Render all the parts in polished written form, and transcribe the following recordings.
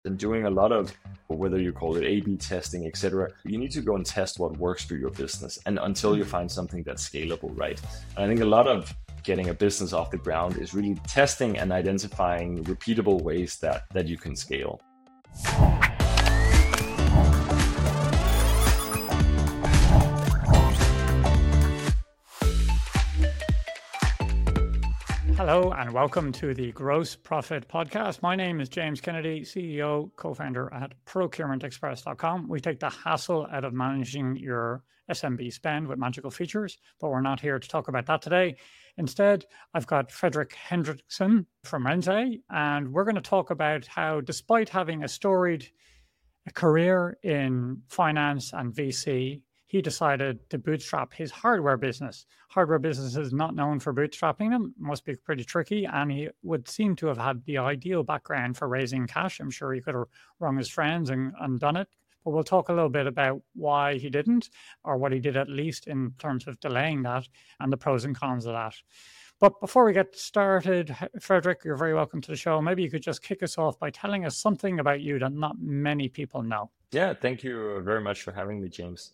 And doing a lot of, whether you call it A/B testing, etc., you need to go and test what works for your business, and until you find something that's scalable, right? And I think a lot of getting a business off the ground is really testing and identifying repeatable ways that you can scale. Hello and welcome to the Gross Profit Podcast. My name is James Kennedy, CEO, co-founder at procurementexpress.com. We take the hassle out of managing your SMB spend with magical features, but we're not here to talk about that today. Instead, I've got Fredrik Henriksson from Rense, and we're going to talk about how, despite having a storied career in finance and VC, he decided to bootstrap his hardware business. Hardware business is not known for bootstrapping them, must be pretty tricky, and he would seem to have had the ideal background for raising cash. I'm sure he could have rung his friends and done it, but we'll talk a little bit about why he didn't, or what he did at least in terms of delaying that, and the pros and cons of that. But before we get started, Fredrik, you're very welcome to the show. Maybe you could just kick us off by telling us something about you that not many people know. Yeah, thank you very much for having me, James.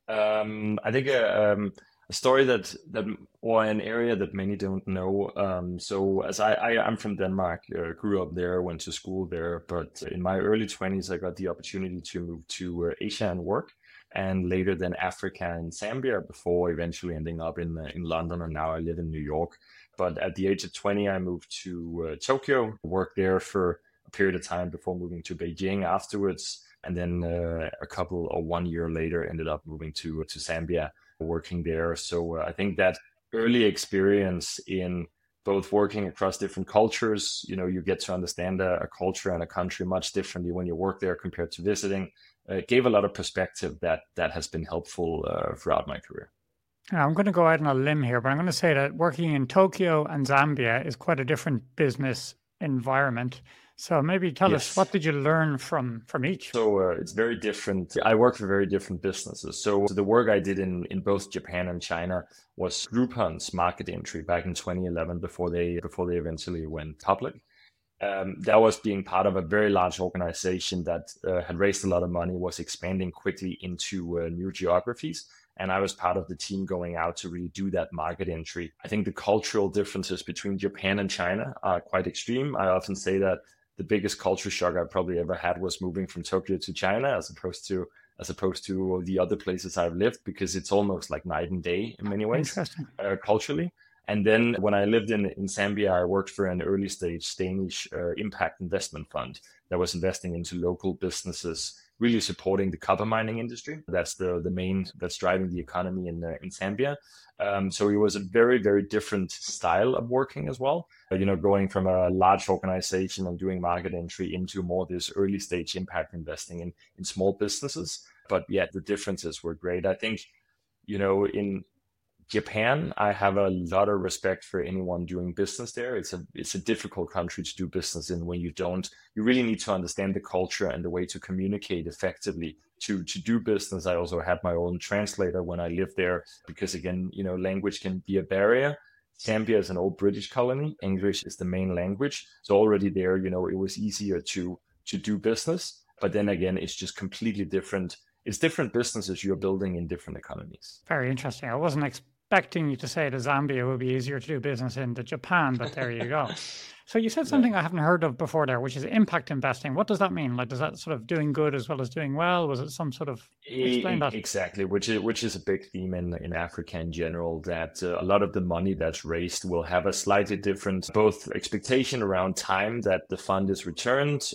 I think a story that or an area that many don't know. So as I'm from Denmark, grew up there, went to school there, but in my early 20s, I got the opportunity to move to Asia and work, and later then Africa and Zambia before eventually ending up in London, and now I live in New York. But at the age of 20, I moved to Tokyo, worked there for a period of time before moving to Beijing afterwards. And then a couple or 1 year later, ended up moving to Zambia, working there. So I think that early experience in both working across different cultures, you get to understand a culture and a country much differently when you work there compared to visiting. It gave a lot of perspective that has been helpful throughout my career. I'm going to go out on a limb here, but I'm going to say that working in Tokyo and Zambia is quite a different business environment. So maybe tell us, what did you learn from each? So it's very different. I work for very different businesses. So the work I did in both Japan and China was Groupon's market entry back in 2011 before they eventually went public. That was being part of a very large organization that had raised a lot of money, was expanding quickly into new geographies. And I was part of the team going out to really do that market entry. I think the cultural differences between Japan and China are quite extreme. I often say that the biggest culture shock I probably ever had was moving from Tokyo to China, as opposed to the other places I've lived, because it's almost like night and day in many ways, culturally. And then when I lived in Zambia, I worked for an early stage Danish impact investment fund that was investing into local businesses, really supporting the copper mining industry. That's the main that's driving the economy in Zambia. So it was a very, very different style of working as well. Going from a large organization and doing market entry into more this early stage impact investing in small businesses. But yet the differences were great. I think, in Japan, I have a lot of respect for anyone doing business there. It's a difficult country to do business in when you really need to understand the culture and the way to communicate effectively to do business. I also had my own translator when I lived there because, again, language can be a barrier. Zambia is an old British colony. English is the main language. So already there, it was easier to do business. But then again, it's just completely different. It's different businesses you're building in different economies. Very interesting. I wasn't expecting you to say that Zambia would be easier to do business in than Japan, but there you go. So you said something I haven't heard of before there, which is impact investing. What does that mean? Like, does that sort of doing good as well as doing well? Was it some sort of explain that? Exactly, which is a big theme in Africa in general, that a lot of the money that's raised will have a slightly different both expectation around time that the fund is returned,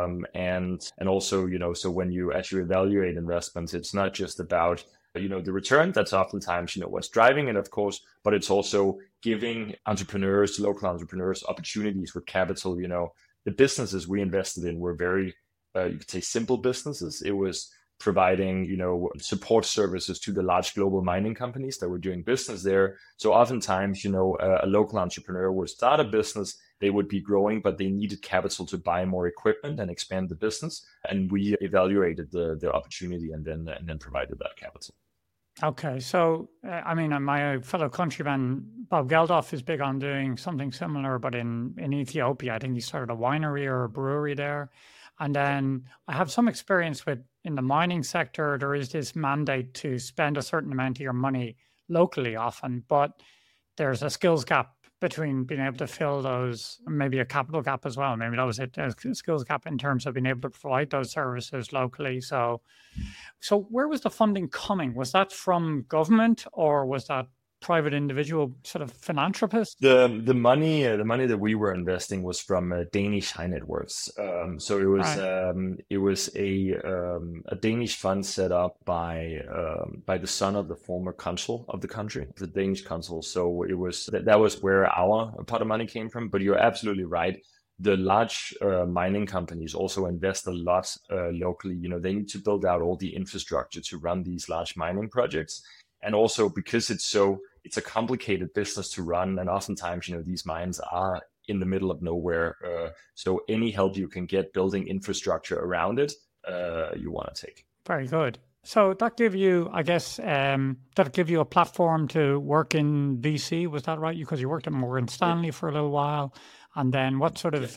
and also, so when you actually evaluate investments, it's not just about the return. That's oftentimes, what's driving it, of course, but it's also giving local entrepreneurs opportunities with capital. The businesses we invested in were very, you could say, simple businesses. It was providing, support services to the large global mining companies that were doing business there. So oftentimes, a local entrepreneur would start a business, they would be growing, but they needed capital to buy more equipment and expand the business. And we evaluated the opportunity and then provided that capital. Okay, so my fellow countryman Bob Geldof is big on doing something similar, but in Ethiopia. I think he started a winery or a brewery there. And then I have some experience with in the mining sector, there is this mandate to spend a certain amount of your money locally often, but there's a skills gap between being able to fill those, maybe a capital gap as well. Maybe that was it, a skills gap in terms of being able to provide those services locally. So where was the funding coming? Was that from government or was that private individual sort of philanthropist? The money that we were investing was from Danish high net worths. So it was a Danish fund set up by the son of the former consul of the country, the Danish consul. So it was that was where our pot of money came from. But you're absolutely right. The large mining companies also invest a lot locally. They need to build out all the infrastructure to run these large mining projects. And also because it's a complicated business to run. And oftentimes, these mines are in the middle of nowhere. So any help you can get building infrastructure around it, you want to take. Very good. So that give you, I guess, that give you a platform to work in VC. Was that right? Because you worked at Morgan Stanley for a little while. And then what sort of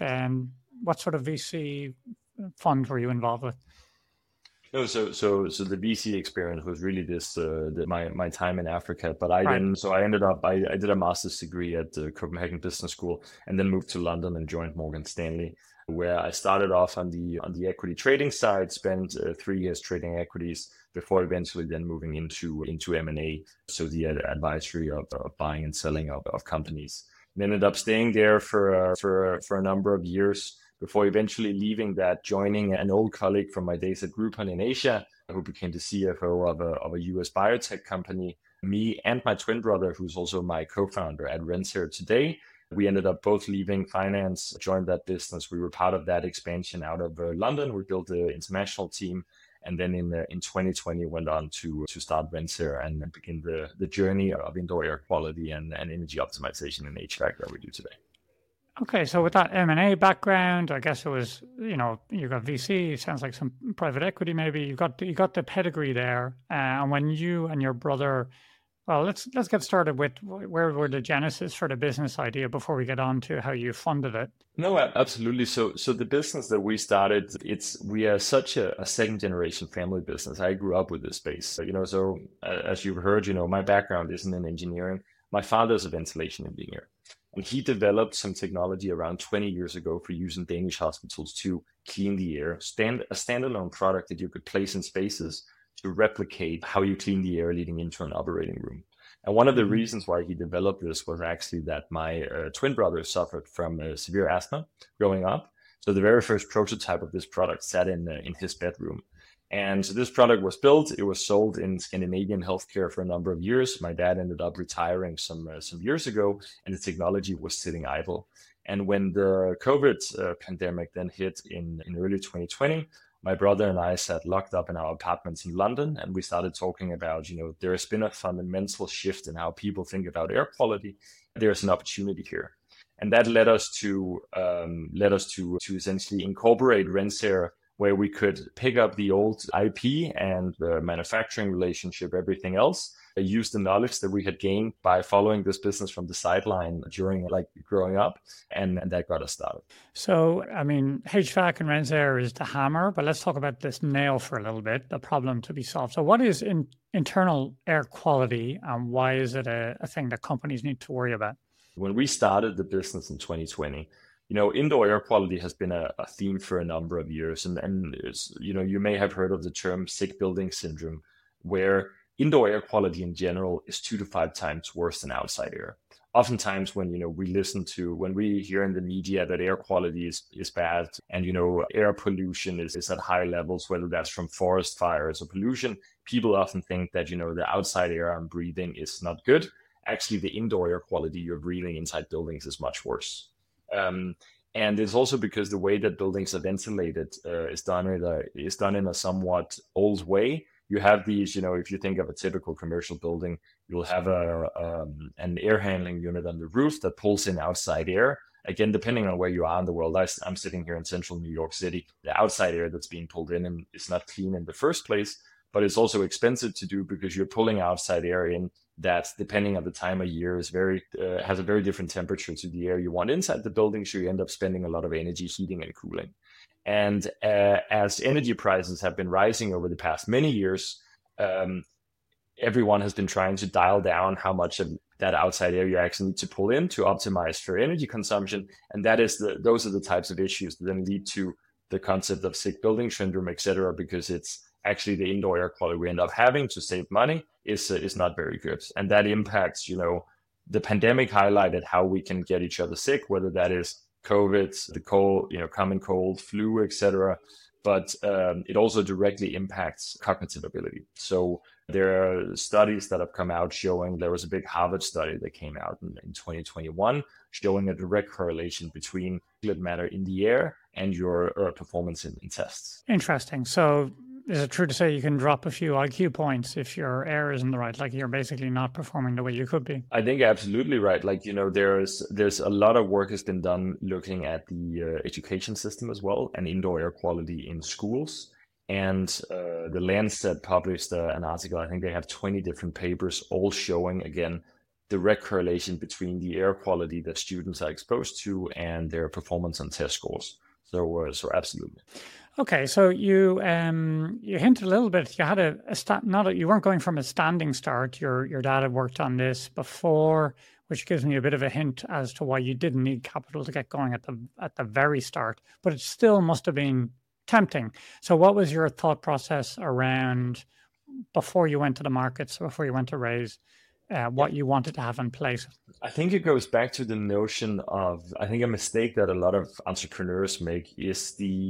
VC fund were you involved with? No, so the VC experience was really my time in Africa. But I ended up I did a master's degree at the Copenhagen Business School and then moved to London and joined Morgan Stanley, where I started off on the equity trading side, spent 3 years trading equities before eventually then moving into M&A, so the advisory of buying and selling of companies. And ended up staying there for a number of years, before eventually leaving that, joining an old colleague from my days at Groupon in Asia, who became the CFO of a US biotech company. Me and my twin brother, who's also my co-founder at Renser today, we ended up both leaving finance, joined that business. We were part of that expansion out of London. We built the international team. And then in 2020, went on to start Renser and begin the journey of indoor air quality and energy optimization in HVAC that we do today. Okay, so with that M&A background, I guess it was, you got VC, sounds like some private equity maybe. You got the pedigree there. And when you and your brother, well, let's get started with where were the genesis for the business idea before we get on to how you funded it. No, absolutely. So the business that we started, we are such a second generation family business. I grew up with this space. So as you've heard, my background isn't in engineering. My father's a ventilation engineer. And he developed some technology around 20 years ago for using Danish hospitals to clean the air, a standalone product that you could place in spaces to replicate how you clean the air leading into an operating room. And one of the reasons why he developed this was actually that my twin brother suffered from severe asthma growing up. So the very first prototype of this product sat in his bedroom. And so this product was built. It was sold in Scandinavian healthcare for a number of years. My dad ended up retiring some years ago, and the technology was sitting idle. And when the COVID pandemic then hit in early 2020, my brother and I sat locked up in our apartments in London, and we started talking about, there has been a fundamental shift in how people think about air quality. There's an opportunity here. And that led us to essentially incorporate Renser, where we could pick up the old IP and the manufacturing relationship, everything else, use the knowledge that we had gained by following this business from the sideline during growing up, and that got us started. So, HVAC and Renser is the hammer, but let's talk about this nail for a little bit, the problem to be solved. So what is internal air quality, and why is it a thing that companies need to worry about? When we started the business in 2020, indoor air quality has been a theme for a number of years. And you may have heard of the term sick building syndrome, where indoor air quality in general is 2 to 5 times worse than outside air. Oftentimes when, when we hear in the media that air quality is bad and, air pollution is at high levels, whether that's from forest fires or pollution, people often think that, the outside air I'm breathing is not good. Actually, the indoor air quality you're breathing inside buildings is much worse. And it's also because the way that buildings are ventilated is done in a somewhat old way. You have these, if you think of a typical commercial building, you'll have an air handling unit on the roof that pulls in outside air. Again, depending on where you are in the world, I'm sitting here in central New York City. The outside air that's being pulled in is not clean in the first place, but it's also expensive to do because you're pulling outside air in that, depending on the time of year, is has a very different temperature to the air you want inside the building. So you end up spending a lot of energy heating and cooling. And as energy prices have been rising over the past many years, everyone has been trying to dial down how much of that outside air you actually need to pull in to optimize for energy consumption. And those are the types of issues that then lead to the concept of sick building syndrome, et cetera, because it's actually the indoor air quality we end up having to save money is not very good. And that impacts, the pandemic highlighted how we can get each other sick, whether that is COVID, the cold, common cold, flu, et cetera. But it also directly impacts cognitive ability. So there are studies that have come out showing, there was a big Harvard study that came out in 2021 showing a direct correlation between particulate matter in the air and your performance in tests. Interesting. So is it true to say you can drop a few IQ points if your air isn't the right, like you're basically not performing the way you could be? I think absolutely right. Like, there's a lot of work has been done looking at the education system as well and indoor air quality in schools. And the Lancet published an article. I think they have 20 different papers all showing, again, direct correlation between the air quality that students are exposed to and their performance on test scores. So absolutely. Okay, so you hinted a little bit. You had you weren't going from a standing start. Your dad had worked on this before, which gives me a bit of a hint as to why you didn't need capital to get going at the very start. But it still must have been tempting. So, what was your thought process around before you went to the markets, before you went to raise? What you wanted to have in place? I think it goes back to the notion of, I think a mistake that a lot of entrepreneurs make is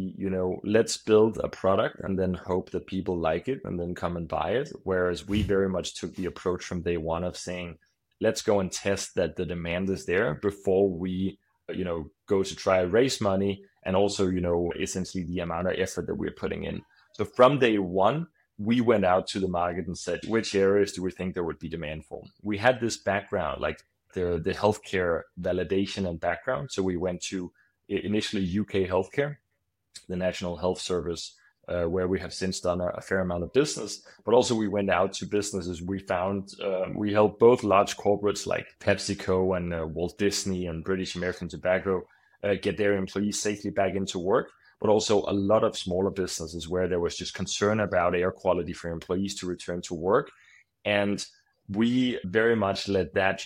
let's build a product and then hope that people like it and then come and buy it. Whereas we very much took the approach from day one of saying, let's go and test that the demand is there before we, go to try to raise money. And also, essentially the amount of effort that we're putting in. So from day one, we went out to the market and said, which areas do we think there would be demand for? We had this background, like the healthcare validation and background. So we went to initially UK Healthcare, the National Health Service, where we have since done a fair amount of business. But also we went out to businesses. We found, we helped both large corporates like PepsiCo and Walt Disney and British American Tobacco get their employees safely back into work. But also a lot of smaller businesses where there was just concern about air quality for employees to return to work. And we very much let that,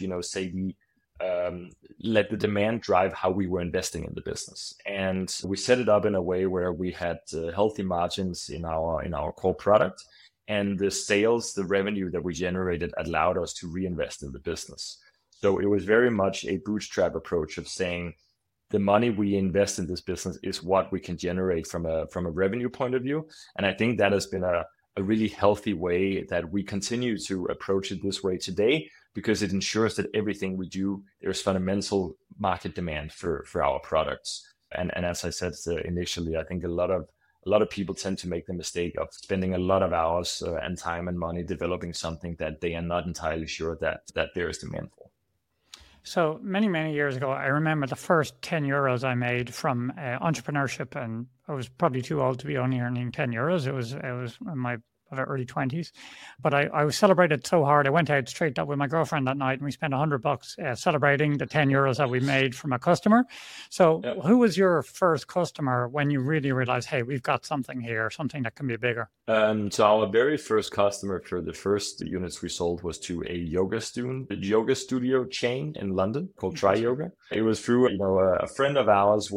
let the demand drive how we were investing in the business. And we set it up in a way where we had healthy margins in our core product. And the sales, the revenue that we generated allowed us to reinvest in the business. So it was very much a bootstrap approach of saying, the money we invest in this business is what we can generate from a revenue point of view. And I think that has been a really healthy way that we continue to approach it this way today, because it ensures that everything we do, there's fundamental market demand for our products. And as I said initially, I think a lot of people tend to make the mistake of spending a lot of hours and time and money developing something that they are not entirely sure that there is demand for. So many, many years ago, I remember the first 10 euros I made from entrepreneurship, and I was probably too old to be only earning 10 euros. It was in my early 20s, but I was celebrated so hard. I went out straight up with my girlfriend that night and we spent $100 celebrating the 10 euros that we made from a customer. So Who was your first customer when you really realized, hey, we've got something here, something that can be bigger? So our very first customer for the first units we sold was to a yoga studio chain in London called Try Yoga. It was through, a friend of ours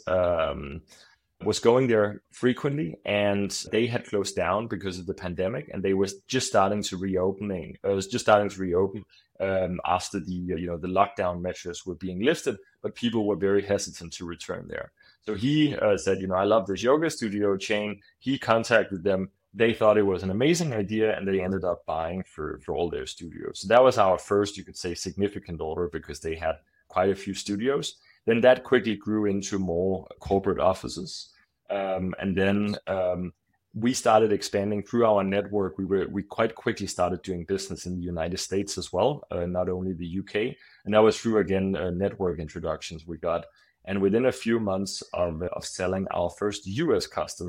was going there frequently, and they had closed down because of the pandemic, and they was just starting to reopen after the lockdown measures were being lifted, but people were very hesitant to return there. So he said, I love this yoga studio chain. He contacted them. They thought it was an amazing idea, and they ended up buying for all their studios. So that was our first, you could say, significant order, because they had quite a few studios. Then that quickly grew into more corporate offices. And then we started expanding through our network. We quite quickly started doing business in the United States as well, not only the UK. And that was through, again, network introductions we got. And within a few months of selling our first US customer,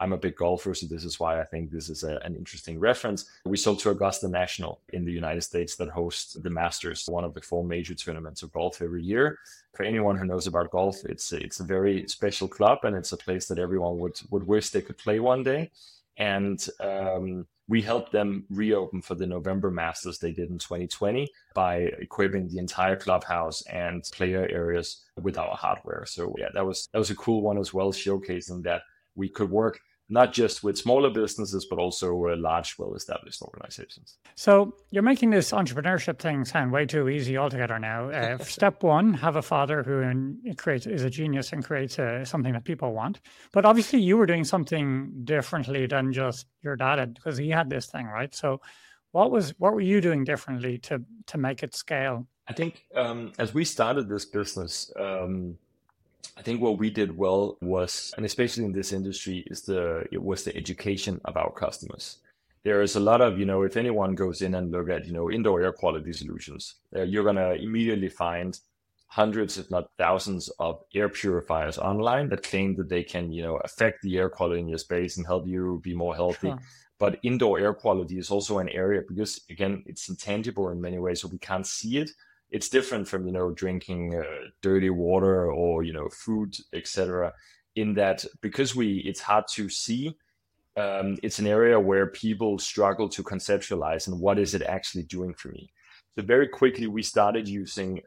I'm a big golfer, so this is why I think this is an interesting reference. We sold to Augusta National in the United States that hosts the Masters, one of the 4 major tournaments of golf every year. For anyone who knows about golf, it's a very special club, and it's a place that everyone would wish they could play one day. And we helped them reopen for the November Masters they did in 2020 by equipping the entire clubhouse and player areas with our hardware. So yeah, that was a cool one as well, showcasing that we could work not just with smaller businesses, but also large, well-established organizations. So you're making this entrepreneurship thing sound way too easy altogether now. Step one, have a father who is a genius and creates something that people want. But obviously you were doing something differently than just your dad, because he had this thing, right? So what were you doing differently to make it scale? I think as we started this business, I think what we did well was, and especially in this industry, it was the education of our customers. There is a lot of, if anyone goes in and look at, indoor air quality solutions, you're going to immediately find hundreds, if not thousands, of air purifiers online that claim that they can, affect the air quality in your space and help you be more healthy. Sure. But indoor air quality is also an area because, again, it's intangible in many ways, so we can't see it. It's different from, drinking dirty water or, food, etc. In that, because it's hard to see, it's an area where people struggle to conceptualize and what is it actually doing for me. So very quickly, we started using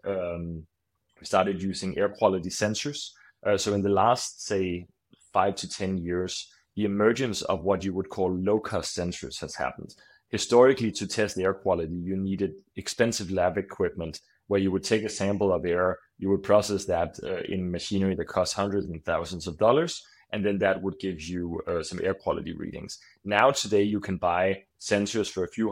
air quality sensors. So in the last, say, 5 to 10 years, the emergence of what you would call low-cost sensors has happened. Historically, to test air quality, you needed expensive lab equipment where you would take a sample of air, you would process that in machinery that costs hundreds and thousands of dollars, and then that would give you some air quality readings. Now, today, you can buy sensors for a few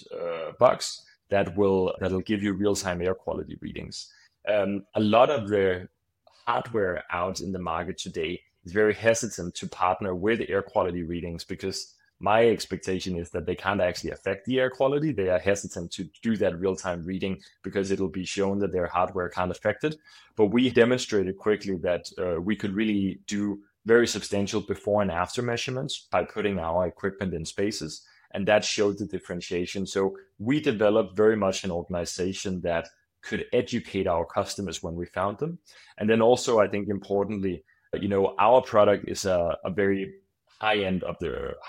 $100 that'll give you real-time air quality readings. A lot of the hardware out in the market today is very hesitant to partner with air quality readings because my expectation is that they can't actually affect the air quality. They are hesitant to do that real-time reading because it'll be shown that their hardware can't affect it. But we demonstrated quickly that we could really do very substantial before and after measurements by putting our equipment in spaces. And that showed the differentiation. So we developed very much an organization that could educate our customers when we found them. And then also, I think importantly, our product is a very high end of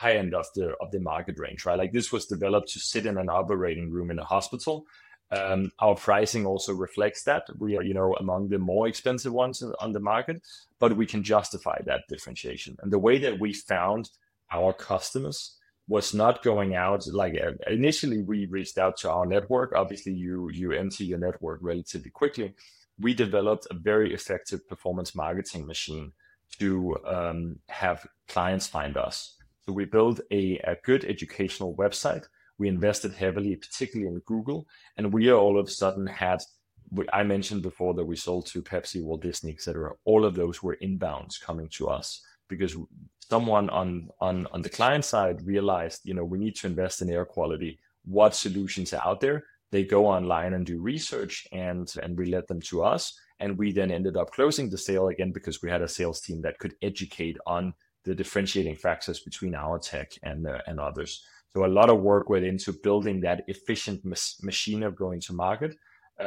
the market range, right? Like this was developed to sit in an operating room in a hospital. Our pricing also reflects that. We are, among the more expensive ones on the market, but we can justify that differentiation. And the way that we found our customers was not going out like initially we reached out to our network. Obviously, you empty your network relatively quickly. We developed a very effective performance marketing machine to have clients find us. So we built a good educational website. We invested heavily, particularly in Google, and we all of a sudden I mentioned before that we sold to Pepsi, Walt Disney, etc. All of those were inbounds coming to us because someone on the client side realized, we need to invest in air quality. What solutions are out there? They go online and do research and relate them to us. And we then ended up closing the sale again because we had a sales team that could educate on the differentiating factors between our tech and others. So a lot of work went into building that efficient machine of going to market.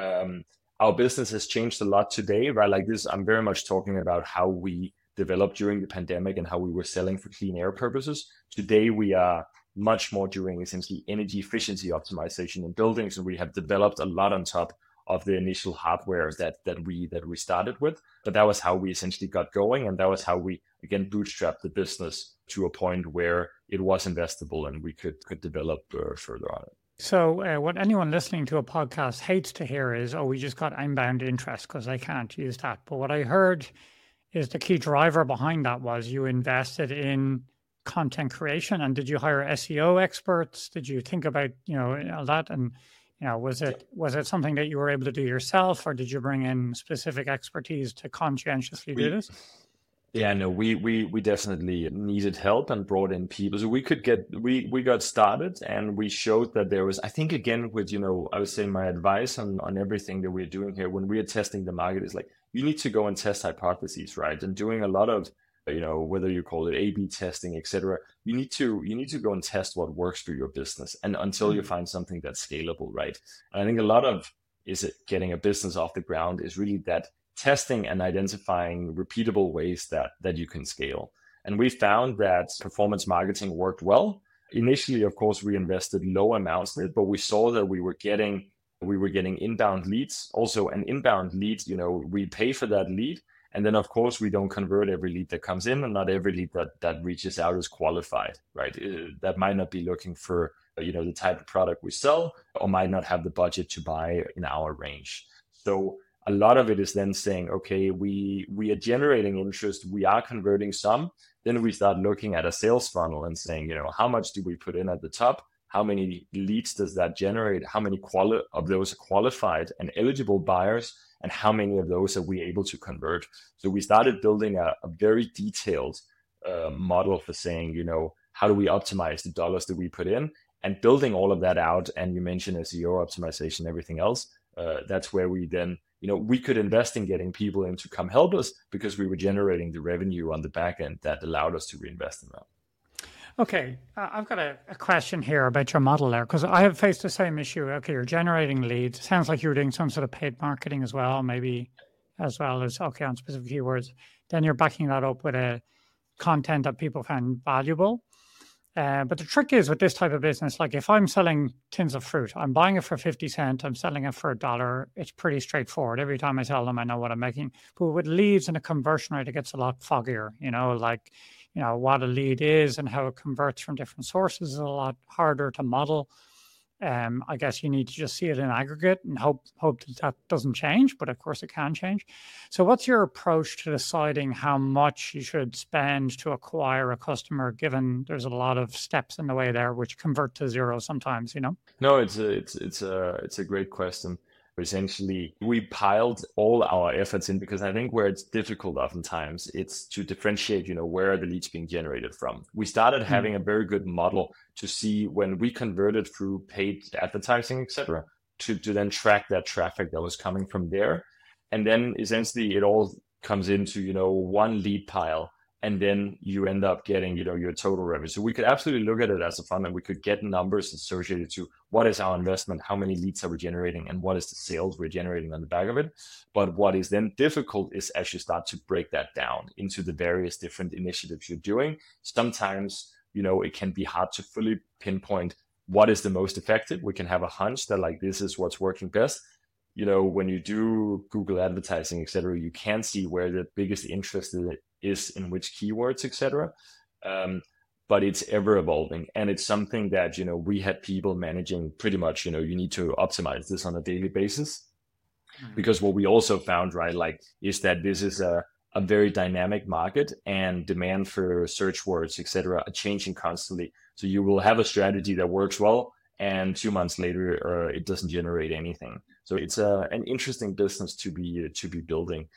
Our business has changed a lot today, right? Like this, I'm very much talking about how we developed during the pandemic and how we were selling for clean air purposes. Today, we are much more doing essentially energy efficiency optimization in buildings, and we have developed a lot on top of the initial hardware that we started with. But that was how we essentially got going, and that was how we again bootstrapped the business to a point where it was investable and we could develop further on it. So what anyone listening to a podcast hates to hear is, we just got inbound interest because I can't use that. But what I heard is the key driver behind that was you invested in content creation. And did you hire SEO experts? Did you think about, all that? And, was it something that you were able to do yourself, or did you bring in specific expertise to conscientiously do this? Yeah, no, we definitely needed help and brought in people. So we got started, and we showed that there was, I think again with, I would say my advice on everything that we're doing here when we are testing the market is like, you need to go and test hypotheses, right? And doing a lot of whether you call it A/B testing, etc. You need to go and test what works for your business, and until you find something that's scalable, right? And I think a lot of getting a business off the ground is really that testing and identifying repeatable ways that you can scale. And we found that performance marketing worked well. Initially, of course, we invested low amounts in it, but we saw that we were getting inbound leads. Also, an inbound lead, we pay for that lead. And then, of course, we don't convert every lead that comes in, and not every lead that reaches out is qualified, right? That might not be looking for, the type of product we sell, or might not have the budget to buy in our range. So a lot of it is then saying, okay, we are generating interest, we are converting some. Then we start looking at a sales funnel and saying, how much do we put in at the top? How many leads does that generate? How many of those are qualified and eligible buyers? And how many of those are we able to convert? So we started building a very detailed model for saying, how do we optimize the dollars that we put in, and building all of that out. And you mentioned SEO optimization, everything else. That's where we then, we could invest in getting people in to come help us, because we were generating the revenue on the back end that allowed us to reinvest in that. Okay, I've got a question here about your model there, because I have faced the same issue. Okay, you're generating leads. Sounds like you're doing some sort of paid marketing as well, maybe as well as, on specific keywords. Then you're backing that up with a content that people find valuable. But the trick is with this type of business, like if I'm selling tins of fruit, I'm buying it for 50 cents, I'm selling it for $1. It's pretty straightforward. Every time I sell them, I know what I'm making. But with leads and a conversion rate, it gets a lot foggier, what a lead is and how it converts from different sources is a lot harder to model. I guess you need to just see it in aggregate and hope that doesn't change, but of course it can change. So what's your approach to deciding how much you should spend to acquire a customer, given there's a lot of steps in the way there which convert to zero sometimes, No, it's a great question. Essentially, we piled all our efforts in, because I think where it's difficult oftentimes, it's to differentiate, where are the leads being generated from. We started having a very good model to see when we converted through paid advertising, etc., to then track that traffic that was coming from there. And then essentially it all comes into, one lead pile. And then you end up getting, your total revenue. So we could absolutely look at it as a fund, and we could get numbers associated to what is our investment, how many leads are we generating, and what is the sales we're generating on the back of it. But what is then difficult is as you start to break that down into the various different initiatives you're doing. Sometimes, it can be hard to fully pinpoint what is the most effective. We can have a hunch that like, this is what's working best. When you do Google advertising, etc., you can see where the biggest interest is in which keywords, etc. But it's ever evolving, and it's something that we had people managing pretty much. You need to optimize this on a daily basis, because what we also found, right, is that this is a very dynamic market, and demand for search words, etc., are changing constantly. So you will have a strategy that works well, and 2 months later, it doesn't generate anything. So it's an interesting business to be building.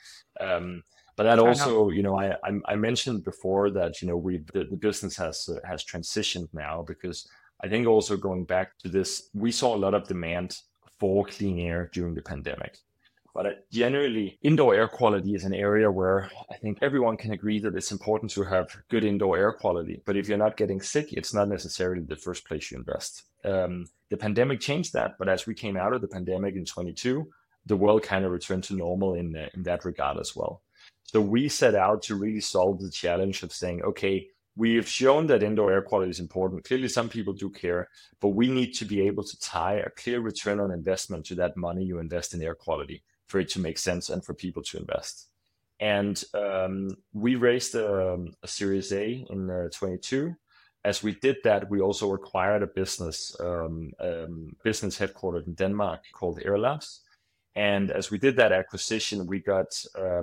But that also, I mentioned before that the business has transitioned now, because I think also going back to this, we saw a lot of demand for clean air during the pandemic. But generally, indoor air quality is an area where I think everyone can agree that it's important to have good indoor air quality. But if you're not getting sick, it's not necessarily the first place you invest. The pandemic changed that. But as we came out of the pandemic in 2022, the world kind of returned to normal in that regard as well. So we set out to really solve the challenge of saying, okay, we have shown that indoor air quality is important. Clearly, some people do care, but we need to be able to tie a clear return on investment to that money you invest in air quality for it to make sense and for people to invest. And we raised a Series A in 22. As we did that, we also acquired a business headquartered in Denmark called Airlabs. And as we did that acquisition, we got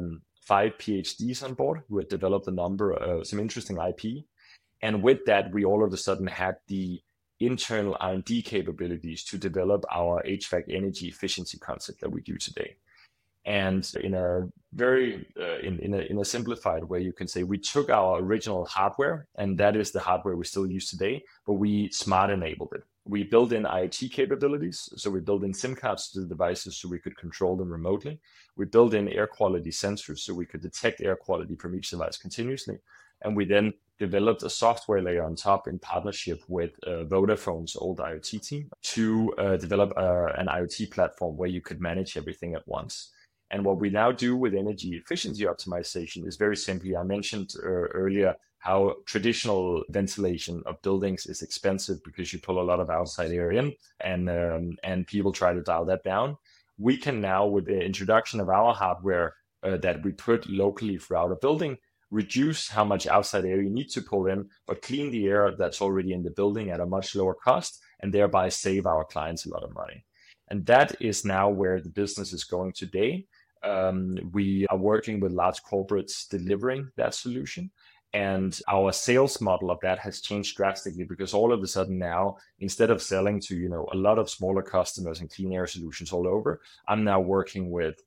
5 PhDs on board who had developed some interesting IP. And with that, we all of a sudden had the internal R&D capabilities to develop our HVAC energy efficiency concept that we do today. And in a very in a simplified way, you can say we took our original hardware, and that is the hardware we still use today, but we smart enabled it. We built in IoT capabilities. So we built in SIM cards to the devices so we could control them remotely. We built in air quality sensors so we could detect air quality from each device continuously. And we then developed a software layer on top in partnership with Vodafone's old IoT team to develop an IoT platform where you could manage everything at once. And what we now do with energy efficiency optimization is very simply, I mentioned earlier how traditional ventilation of buildings is expensive because you pull a lot of outside air in, and people try to dial that down. We can now, with the introduction of our hardware that we put locally throughout a building, reduce how much outside air you need to pull in, but clean the air that's already in the building at a much lower cost, and thereby save our clients a lot of money. And that is now where the business is going today. We are working with large corporates delivering that solution. And our sales model of that has changed drastically because all of a sudden now, instead of selling to, a lot of smaller customers and clean air solutions all over, I'm now working with,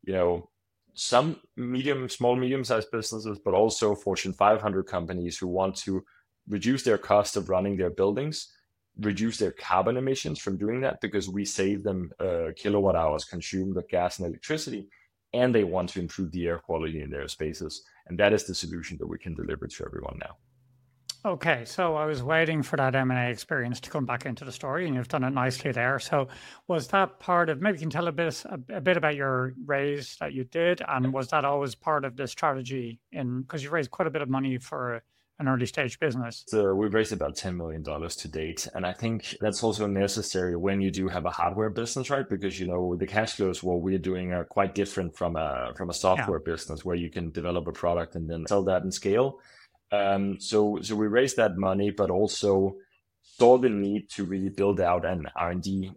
some small, medium-sized businesses, but also Fortune 500 companies who want to reduce their cost of running their buildings, reduce their carbon emissions from doing that because we save them kilowatt hours consumed of gas and electricity, and they want to improve the air quality in their spaces. And that is the solution that we can deliver to everyone now. Okay, so I was waiting for that M&A experience to come back into the story, and you've done it nicely there. So was that part of, maybe you can tell a bit about your raise that you did, and was that always part of the strategy because you raised quite a bit of money for an early stage business? So we've raised about $10 million to date. And I think that's also necessary when you do have a hardware business, right? Because, the cash flows, what we're doing are quite different from a software business where you can develop a product and then sell that and scale. So we raised that money, but also saw the need to really build out an R&D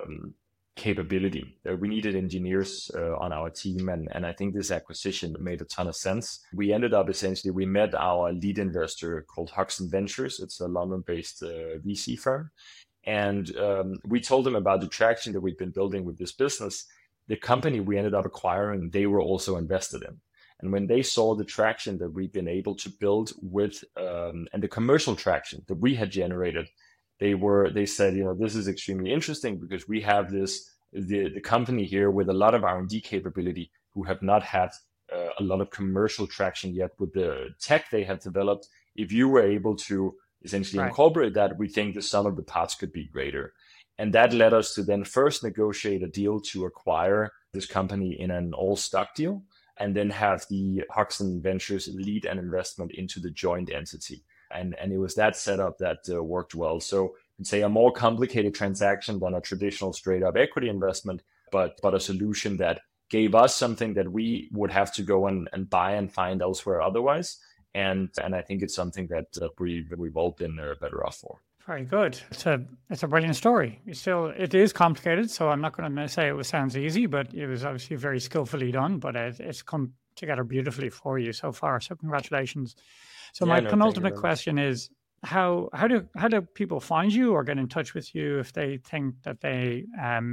capability. We needed engineers on our team, and I think this acquisition made a ton of sense. We ended up we met our lead investor called Hoxton Ventures. It's a London-based VC firm. And we told them about the traction that we've been building with this business. The company we ended up acquiring, they were also invested in. And when they saw the traction that we've been able to build with, and the commercial traction that we had generated, they said, this is extremely interesting because we have the company here with a lot of R&D capability who have not had a lot of commercial traction yet with the tech they have developed. If you were able to essentially incorporate that, we think the sum of the parts could be greater. And that led us to then first negotiate a deal to acquire this company in an all-stock deal, and then have the Hoxton Ventures lead an investment into the joint entity. And it was that setup that worked well. So I'd say a more complicated transaction than a traditional straight up equity investment, but a solution that gave us something that we would have to go and buy and find elsewhere otherwise. And I think it's something that we've all been better off for. Very good. It's a brilliant story. It is complicated, so I'm not going to say it sounds easy, but it was obviously very skillfully done. But it's come together beautifully for you so far. So congratulations. So my penultimate question is, how do people find you or get in touch with you if they think that they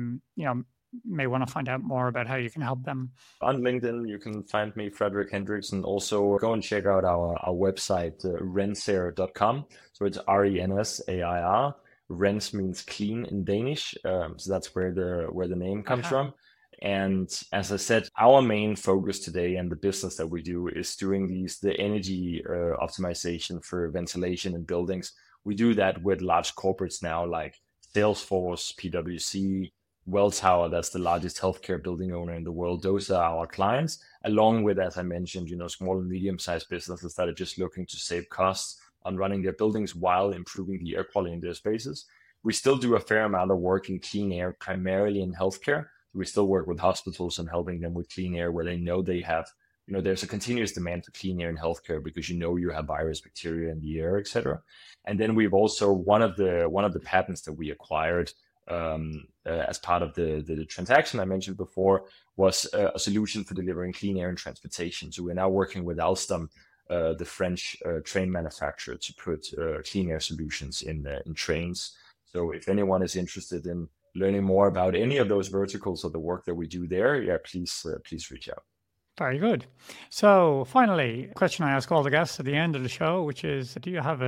may want to find out more about how you can help them? On LinkedIn, you can find me, Frederik Hendriksen. Also, go and check out our website, rensair.com. So it's RENSAIR. Rens means clean in Danish. So that's where the name comes from. And as I said, our main focus today and the business that we do is doing the energy optimization for ventilation in buildings. We do that with large corporates now, like Salesforce, PwC, Welltower, that's the largest healthcare building owner in the world. Those are our clients, along with, as I mentioned, small and medium-sized businesses that are just looking to save costs on running their buildings while improving the air quality in their spaces. We still do a fair amount of work in clean air, primarily in healthcare. We still work with hospitals and helping them with clean air where they know they have, there's a continuous demand for clean air in healthcare because you have virus, bacteria in the air, etc. And then we've also, one of the patents that we acquired as part of the transaction I mentioned before was a solution for delivering clean air in transportation. So we're now working with Alstom, the French train manufacturer, to put clean air solutions in trains. So if anyone is interested in learning more about any of those verticals of the work that we do there, please reach out. Very good. So finally, a question I ask all the guests at the end of the show, which is, do you have a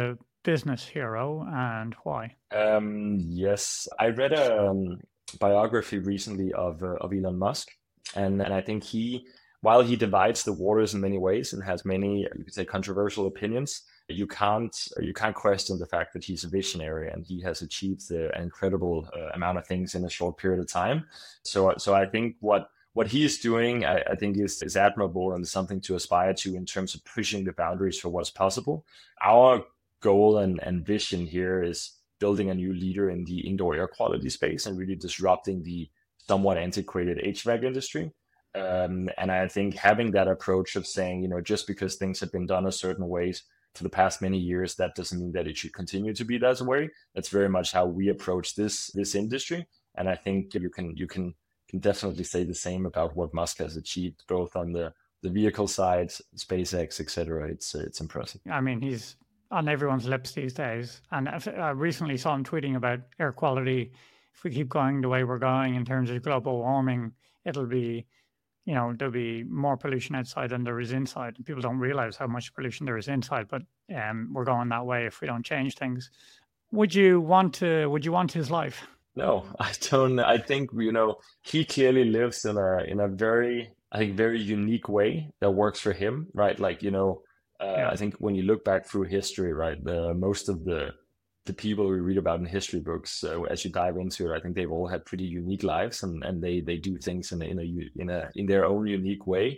business hero and why? Yes, I read a biography recently of Elon Musk, and I think while he divides the waters in many ways and has many, you could say, controversial opinions, you can't question the fact that he's a visionary and he has achieved an incredible amount of things in a short period of time. So I think what he is doing, I think is admirable and something to aspire to in terms of pushing the boundaries for what's possible. Our goal and vision here is building a new leader in the indoor air quality space and really disrupting the somewhat antiquated HVAC industry. And I think having that approach of saying, just because things have been done a certain ways for the past many years, that doesn't mean that it should continue to be that way. That's very much how we approach this industry. And I think you can definitely say the same about what Musk has achieved, both on the vehicle side, SpaceX, etc. It's impressive. I mean, he's on everyone's lips these days. And I recently saw him tweeting about air quality. If we keep going the way we're going in terms of global warming, it'll be, there'll be more pollution outside than there is inside. People don't realize how much pollution there is inside, but we're going that way if we don't change things. Would you want his life? No, I don't. I think, he clearly lives in a very, I think, very unique way that works for him, right? Like, I think when you look back through history, right, most of the people we read about in history books, as you dive into it, I think they've all had pretty unique lives, and they do things in their own unique way.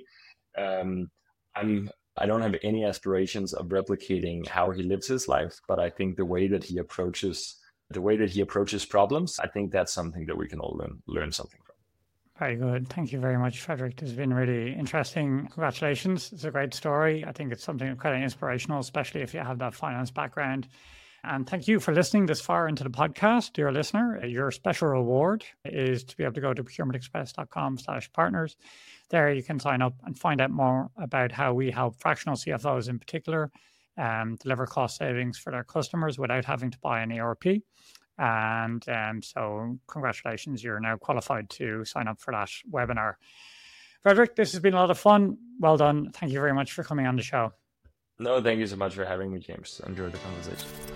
I don't have any aspirations of replicating how he lives his life, but I think the way that he approaches problems, I think that's something that we can all learn something from. Very good. Thank you very much, Fredrik. This has been really interesting. Congratulations. It's a great story. I think it's something quite inspirational, especially if you have that finance background. And thank you for listening this far into the podcast, dear listener. Your special reward is to be able to go to procurementexpress.com/partners. There you can sign up and find out more about how we help fractional CFOs in particular deliver cost savings for their customers without having to buy an ERP. And so congratulations, you're now qualified to sign up for that webinar. Fredrik, this has been a lot of fun. Well done. Thank you very much for coming on the show. No, thank you so much for having me, James. Enjoyed the conversation.